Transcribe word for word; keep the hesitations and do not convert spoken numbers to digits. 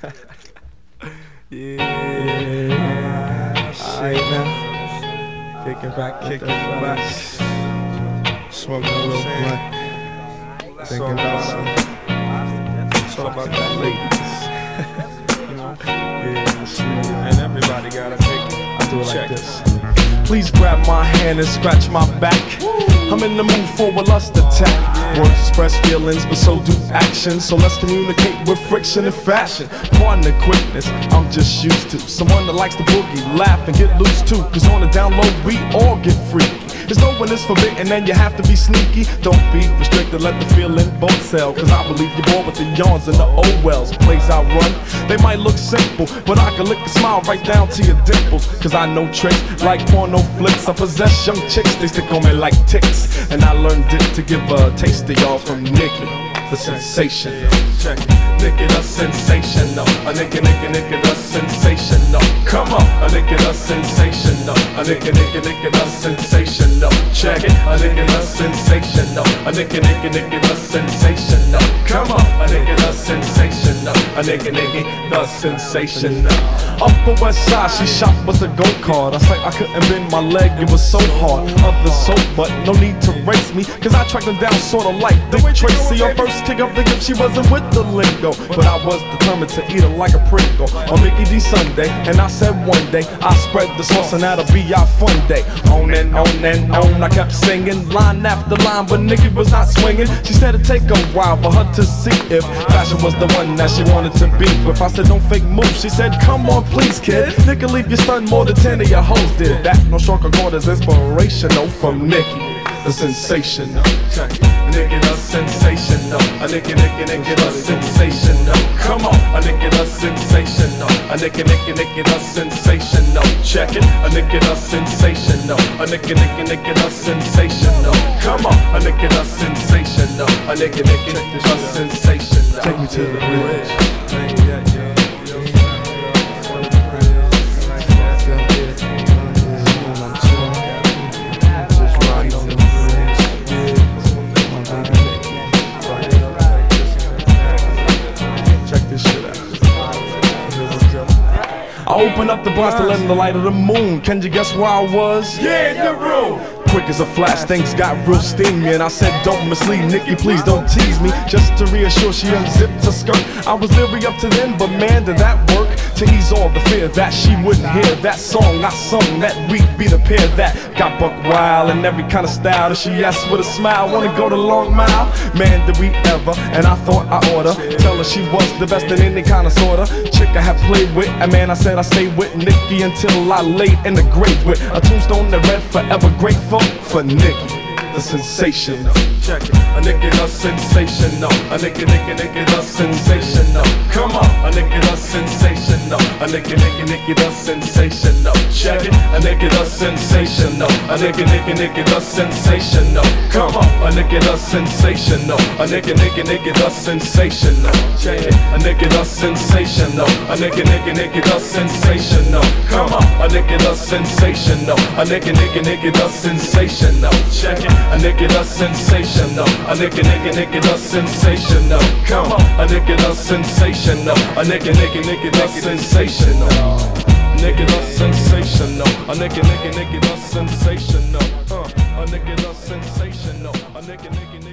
Yeah, alright now. Kicking back, kicking back. Smoking a little blunt. Thinking about some. It's all about that ladies. You know? Yeah, and everybody gotta take it. I do it like this. Please grab my hand and scratch my back. I'm in the mood for a lust attack. Words express feelings, but so do actions. So let's communicate with friction and fashion. Pardon the quickness, I'm just used to someone that likes to boogie, laugh, and get loose too. Cause on the down low, we all get freaky. There's no one is forbidden and you have to be sneaky. Don't be restricted, let the feeling both sell. Cause I believe you're born with the yawns and the old wells. Plays I run, they might look simple, but I can lick a smile right down to your dimples. Cause I know tricks like porno flicks. I possess young chicks, they stick on me like ticks. And I learned it to give a taste to y'all from Nikki, the sensation. Check it. Nikki the sensational. A Nikki, Nikki, Nikki the sensational. Come on, a Nikki the sensational. A Nikki, Nikki, Nikki the sensational. Check it. A Nikki the sensational. A Nikki, Nikki, Nikki the sensational. Come on, a Nikki the sensational. A Nikki, Nikki the sensational. Upper West Side, she shot with a go card. I said I couldn't bend my leg, it was so hard. Others so, but no need to race me, cause I tracked her down sorta like Dick Tracy. Her first kick up the gift, she wasn't with the lingo, but I was determined to eat her like a Pringle on Mickey D Sunday. And I said one day I spread the sauce and that'll be our fun day. On and on and on, I kept singing line after line, but Nikki was not swinging. She said it'd take a while for her to see if fashion was the one that she wanted to be. If I said don't fake moves, she said come on please kid. Nikki leave you stunned more than ten of your hoes did. That no stronger chord is inspirational from Nikki, the sensational. Nikki the sensational. A Nikki, Nikki, Nikki the sensational. Come on, a Nikki the sensational. A Nikki, Nikki, Nikki the sensational. Check it. A Nikki the sensational. A Nikki, Nikki, Nikki the sensational. Come on, a Nikki the sensational. A Nikki, Nikki, Nikki the sensational. Take me to the bridge. I opened up the blinds to let in the light of the moon. Can you guess where I was? Yeah, in the room. Quick as a flash, things got real steamy, and I said don't mislead Nikki, please don't tease me. Just to reassure, she unzipped her skirt. I was leery up to then, but man did that work. To ease all the fear that she wouldn't hear that song I sung that week be the pair that got buck wild in every kind of style. And she asked with a smile, wanna go the long mile? Man did we ever, and I thought I oughta tell her she was the best in any kind of sorta chick I had played with. And man, I said I stayed with Nikki until I laid in the grave with a tombstone that read forever grateful for Nikki, the sensational. Check it. A Nikki the sensational. A Nikki, Nikki, Nikki the sensational. Come on, a Nikki the sensational. A Nikki, Nikki, Nikki the sensational. Check it. A Nikki the sensational. A Nikki, Nikki, Nikki the sensational. Come on, a Nikki the sensational. A Nikki, Nikki, Nikki the sensational. Check it. A Nikki the sensational. A Nikki, Nikki, Nikki the sensational. Come on, a Nikki the sensational. A Nikki, Nikki, Nikki the sensational. Check it. A Nikki the sensational. A Nikki, Nikki, Nikki the sensational. Come on, a Nikki the sensational. A Nikki, Nikki, Nikki the sensational. Nikki the sensational. A Nikki, Nikki, Nikki the sensational. Uh, a Nikki the sensational. A Nikki, Nikki.